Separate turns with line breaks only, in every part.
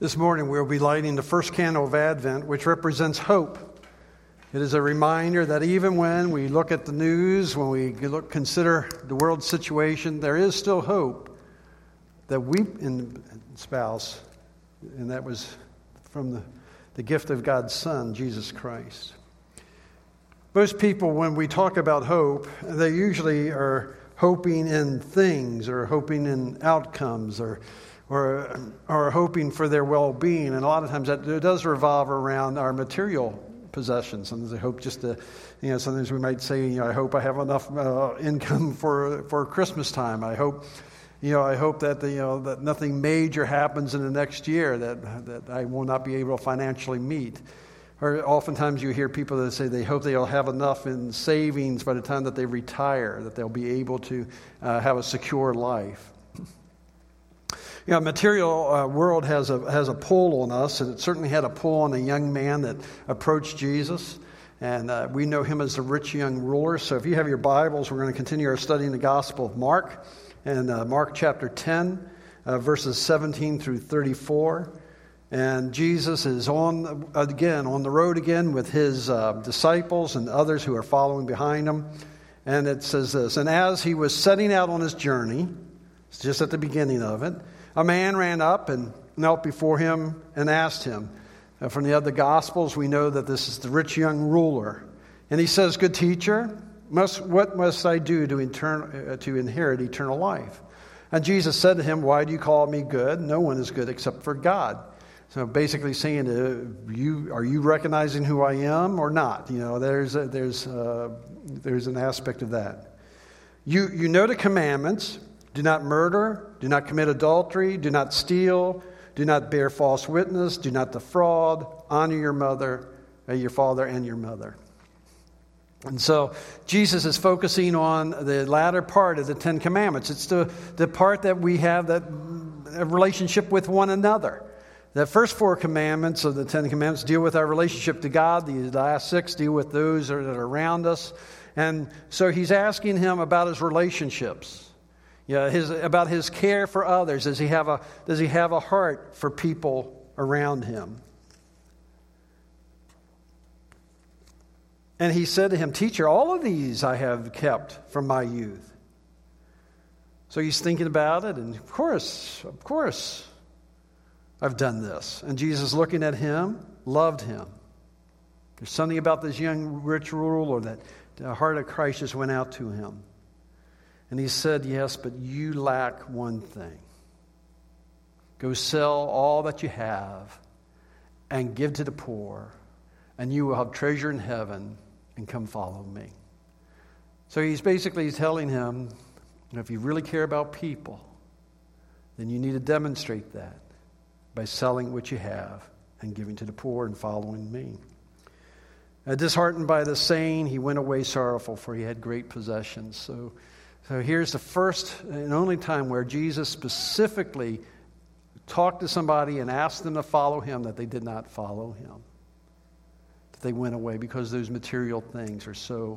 This morning we'll be lighting the first candle of Advent, which represents hope. It is a reminder that even when we look at the news, when we consider the world situation, there is still hope that we espouse, and that was from the gift of God's Son, Jesus Christ. Most people, when we talk about hope, they usually are hoping in things or hoping in outcomes or hoping for their well-being. And a lot of times that does revolve around our material possessions. Sometimes they hope just to, sometimes we might say, I hope I have enough income for Christmas time. I hope that that nothing major happens in the next year that I will not be able to financially meet. Or oftentimes you hear people that say they hope they'll have enough in savings by the time that they retire, that they'll be able to have a secure life. Material world has a pull on us, and it certainly had a pull on a young man that approached Jesus. And we know him as the rich young ruler. So if you have your Bibles, we're going to continue our study in the Gospel of Mark. And Mark chapter 10, verses 17 through 34. And Jesus is on the road again with his disciples and others who are following behind him. And it says this, "And as he was setting out on his journey," it's just at the beginning of it, "a man ran up and knelt before him and asked him." From the other Gospels, we know that this is the rich young ruler. And he says, "Good teacher, what must I do to inherit eternal life?" And Jesus said to him, "Why do you call me good? No one is good except for God." So basically saying, are you recognizing who I am or not? There's an aspect of that. You know the commandments. Do not murder, do not commit adultery, do not steal, do not bear false witness, do not defraud, honor your father and your mother. And so Jesus is focusing on the latter part of the Ten Commandments. It's the part that we have that a relationship with one another. The first 4 commandments of the Ten Commandments deal with our relationship to God. The last 6 deal with those that are around us. And so he's asking him about his relationships. About his care for others. Does he have a heart for people around him? And he said to him, "Teacher, all of these I have kept from my youth." So he's thinking about it, and of course, I've done this. And Jesus, looking at him, loved him. There's something about this young rich ruler that the heart of Christ just went out to him. And he said, "Yes, but you lack one thing. Go sell all that you have and give to the poor, and you will have treasure in heaven, and come follow me." So he's basically telling him, if you really care about people, then you need to demonstrate that by selling what you have and giving to the poor and following me. Disheartened by the saying, he went away sorrowful, for he had great possessions. So here's the first and only time where Jesus specifically talked to somebody and asked them to follow him that they did not follow him. That they went away because those material things are so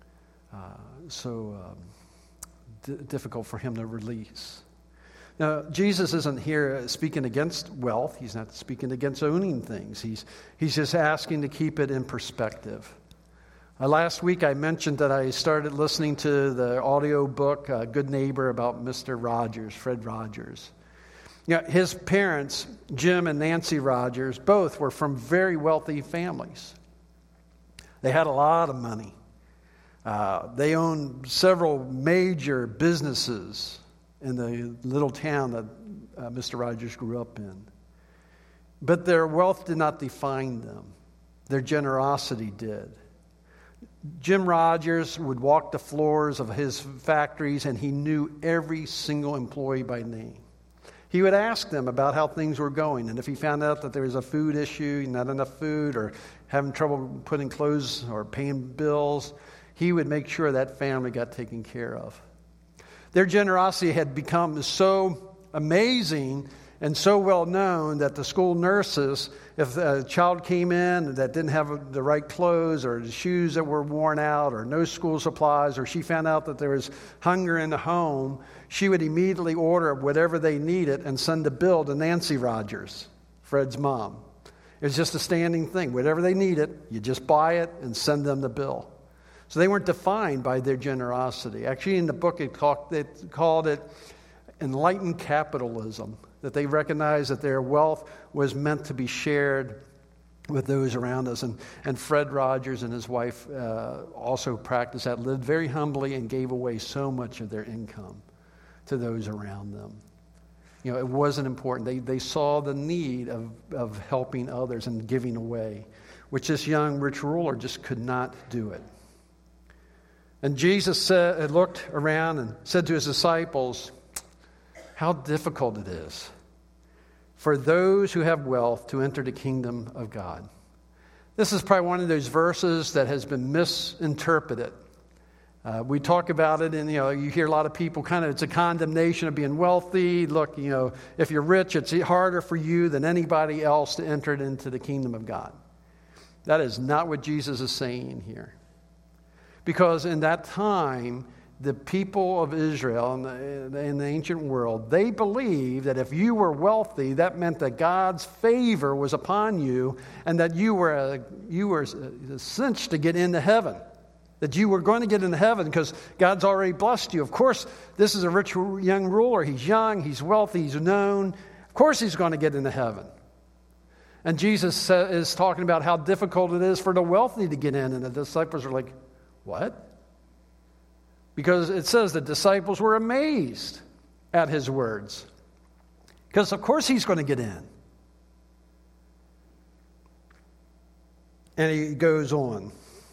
difficult for him to release. Now, Jesus isn't here speaking against wealth. He's not speaking against owning things. He's just asking to keep it in perspective. Last week I mentioned that I started listening to the audio book, Good Neighbor, about Mr. Rogers, Fred Rogers. His parents, Jim and Nancy Rogers, both were from very wealthy families. They had a lot of money. They owned several major businesses in the little town that Mr. Rogers grew up in. But their wealth did not define them. Their generosity did. Jim Rogers would walk the floors of his factories, and he knew every single employee by name. He would ask them about how things were going, and if he found out that there was a food issue, not enough food, or having trouble putting clothes or paying bills, he would make sure that family got taken care of. Their generosity had become so amazing and so well known that the school nurses, if a child came in that didn't have the right clothes or the shoes that were worn out or no school supplies, or she found out that there was hunger in the home, she would immediately order whatever they needed and send a bill to Nancy Rogers Fred's mom. It was just a standing thing. Whatever they needed, you just buy it and send them the bill. So they weren't defined by their generosity. Actually, in the book, it called it enlightened capitalism, that they recognized that their wealth was meant to be shared with those around us. And Fred Rogers and his wife also practiced that, lived very humbly and gave away so much of their income to those around them. You know, it wasn't important. They saw the need of helping others and giving away, which this young rich ruler just could not do it. And Jesus looked around and said to his disciples, how difficult it is for those who have wealth to enter the kingdom of God. This is probably one of those verses that has been misinterpreted. We talk about it, and you hear a lot of people it's a condemnation of being wealthy. Look, if you're rich, it's harder for you than anybody else to enter into the kingdom of God. That is not what Jesus is saying here. Because in that time, the people of Israel in the ancient world, they believed that if you were wealthy, that meant that God's favor was upon you and that you were cinched to get into heaven. That you were going to get into heaven because God's already blessed you. Of course, this is a rich young ruler. He's young, he's wealthy, he's known. Of course he's going to get into heaven. And Jesus is talking about how difficult it is for the wealthy to get in. And the disciples are like, what? Because it says the disciples were amazed at his words. Because of course he's going to get in. And he goes on.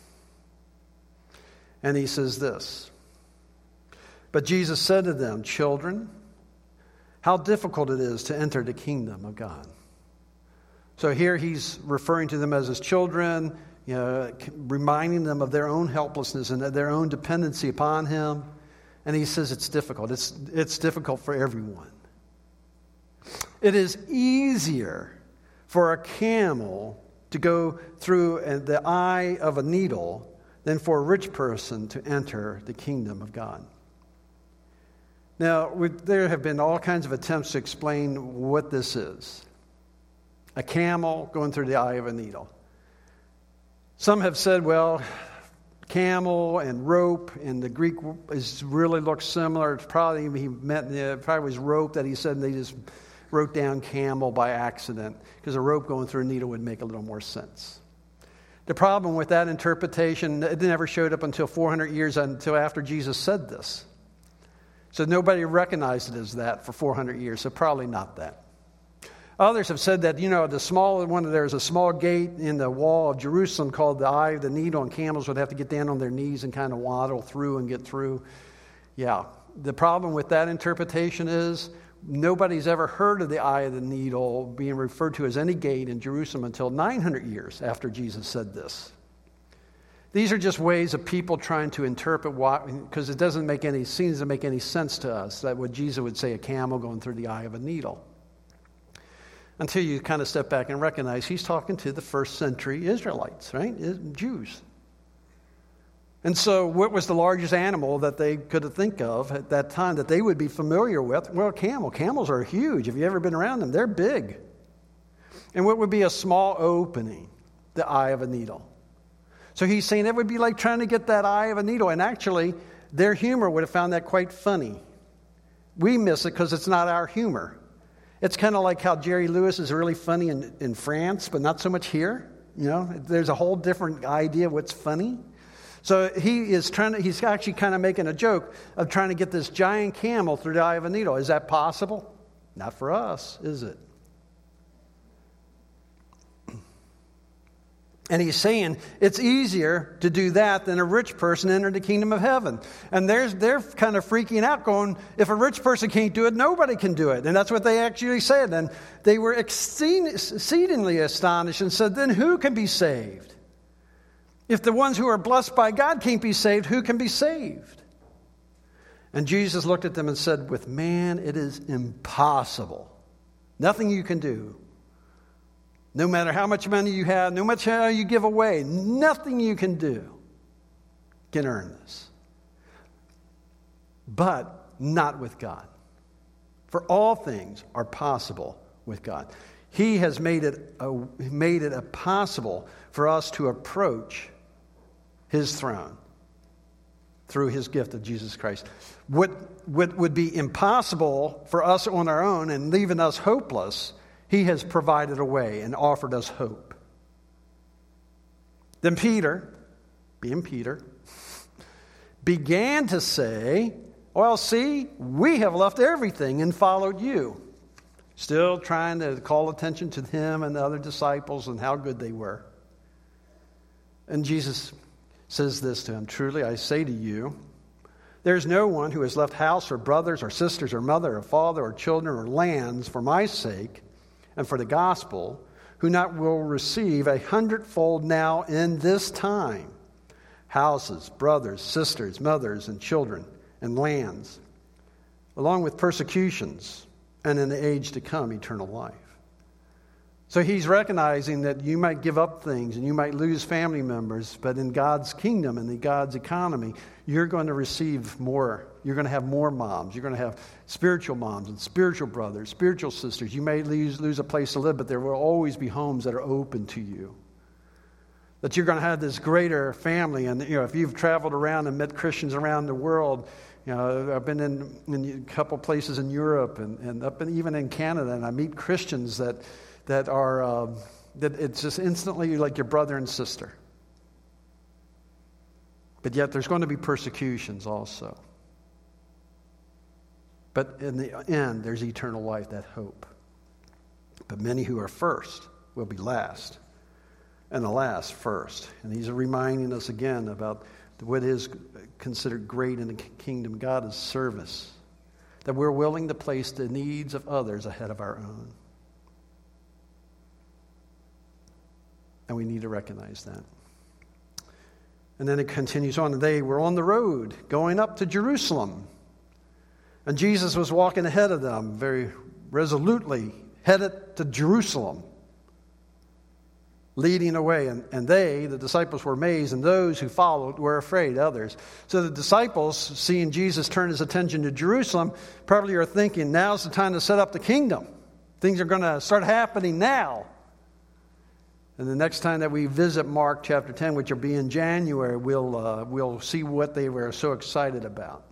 And he says this. But Jesus said to them, children, how difficult it is to enter the kingdom of God. So here he's referring to them as his children, reminding them of their own helplessness and their own dependency upon him. And he says it's difficult. It's difficult for everyone. It is easier for a camel to go through the eye of a needle than for a rich person to enter the kingdom of God. Now, there have been all kinds of attempts to explain what this is. A camel going through the eye of a needle. Some have said, well, camel and rope in the Greek really looks similar. It's probably was rope that he said, and they just wrote down camel by accident because a rope going through a needle would make a little more sense. The problem with that interpretation, it never showed up until 400 years until after Jesus said this. So nobody recognized it as that for 400 years, so probably not that. Others have said that, there's a small gate in the wall of Jerusalem called the Eye of the Needle, and camels would have to get down on their knees and kind of waddle through and get through. Yeah, the problem with that interpretation is nobody's ever heard of the Eye of the Needle being referred to as any gate in Jerusalem until 900 years after Jesus said this. These are just ways of people trying to interpret because it seems to make any sense to us that what Jesus would say, a camel going through the eye of a needle. Until you kind of step back and recognize he's talking to the first century Israelites, right? Jews. And so what was the largest animal that they could think of at that time that they would be familiar with? Well, a camel. Camels are huge. Have you ever been around them? They're big. And what would be a small opening? The eye of a needle. So he's saying it would be like trying to get that eye of a needle. And actually, their humor would have found that quite funny. We miss it because it's not our humor. It's kind of like how Jerry Lewis is really funny in France, but not so much here. There's a whole different idea of what's funny. So he's actually kind of making a joke of trying to get this giant camel through the eye of a needle. Is that possible? Not for us, is it? And he's saying it's easier to do that than a rich person enter the kingdom of heaven. And they're kind of freaking out going, if a rich person can't do it, nobody can do it. And that's what they actually said. And they were exceedingly astonished and said, then who can be saved? If the ones who are blessed by God can't be saved, who can be saved? And Jesus looked at them and said, with man it is impossible. Nothing you can do. No matter how much money you have, no matter how you give away, nothing you can do can earn this. But not with God. For all things are possible with God. He has made it possible for us to approach His throne through His gift of Jesus Christ. What would be impossible for us on our own and leaving us hopeless, He has provided a way and offered us hope. Then Peter, being Peter, began to say, well, see, we have left everything and followed you. Still trying to call attention to him and the other disciples and how good they were. And Jesus says this to him, truly I say to you, there's no one who has left house or brothers or sisters or mother or father or children or lands for my sake and for the gospel, who not will receive 100-fold now in this time, houses, brothers, sisters, mothers, and children, and lands, along with persecutions, and in the age to come, eternal life. So he's recognizing that you might give up things and you might lose family members, but in God's kingdom and in God's economy, you're going to receive more. You're going to have more moms. You're going to have spiritual moms and spiritual brothers, spiritual sisters. You may lose a place to live, but there will always be homes that are open to you. That you're going to have this greater family. And if you've traveled around and met Christians around the world, I've been in a couple places in Europe and up and even in Canada, and I meet Christians that are that it's just instantly like your brother and sister. But yet there's going to be persecutions also. But in the end, there's eternal life, that hope. But many who are first will be last, and the last first. And he's reminding us again about what is considered great in the kingdom of God is service. That we're willing to place the needs of others ahead of our own. And we need to recognize that. And then it continues on. They were on the road going up to Jerusalem. And Jesus was walking ahead of them very resolutely, headed to Jerusalem, leading away. And they, the disciples, were amazed, and those who followed were afraid, others. So the disciples, seeing Jesus turn his attention to Jerusalem, probably are thinking, now's the time to set up the kingdom. Things are going to start happening now. And the next time that we visit Mark chapter 10, which will be in January, we'll see what they were so excited about.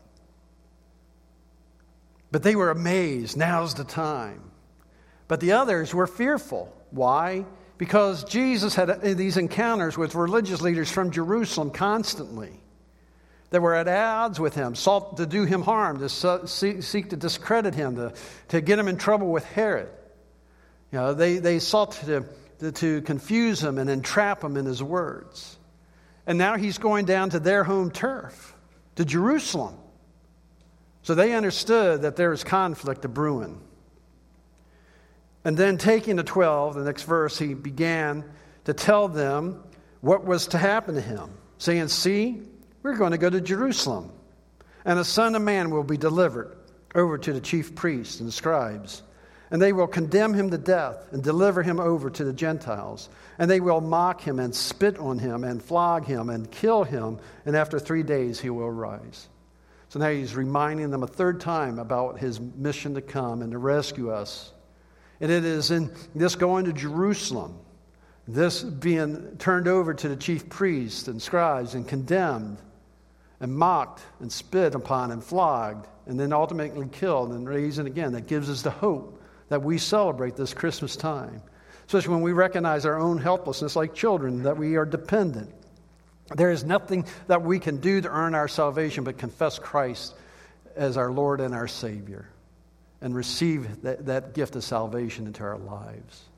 But they were amazed. Now's the time. But the others were fearful. Why? Because Jesus had these encounters with religious leaders from Jerusalem constantly that were at odds with him, sought to do him harm, to seek to discredit him, to get him in trouble with Herod. They sought to confuse him and entrap him in his words. And now he's going down to their home turf, to Jerusalem. So they understood that there was conflict brewing. And then taking the 12, the next verse, he began to tell them what was to happen to him, saying, see, we're going to go to Jerusalem, and the Son of Man will be delivered over to the chief priests and scribes, and they will condemn him to death and deliver him over to the Gentiles, and they will mock him and spit on him and flog him and kill him, and after 3 days he will rise. So now he's reminding them a third time about his mission to come and to rescue us. And it is in this going to Jerusalem, this being turned over to the chief priests and scribes and condemned and mocked and spit upon and flogged and then ultimately killed and raised again, that gives us the hope that we celebrate this Christmas time. Especially when we recognize our own helplessness like children, that we are dependent. There is nothing that we can do to earn our salvation but confess Christ as our Lord and our Savior and receive that gift of salvation into our lives.